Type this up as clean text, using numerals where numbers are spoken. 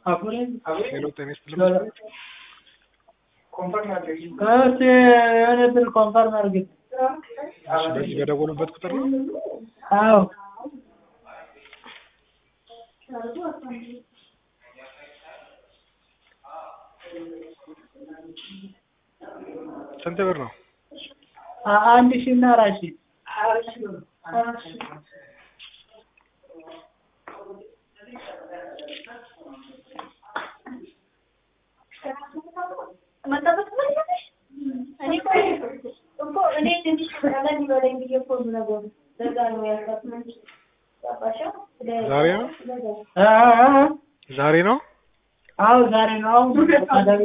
ሄሎ ጤና ይስጥልኝ። ኮንፈርም አድርጊ። የሆነ ብር ኮንፈርም አድርጊ። እሺ በዚህ በደወሉበት ቁጥር ነው? አዎ ስንት ብር ነው? 1000 እና 4000 ዛሬ ነው? አዎ ዛሬ ነው።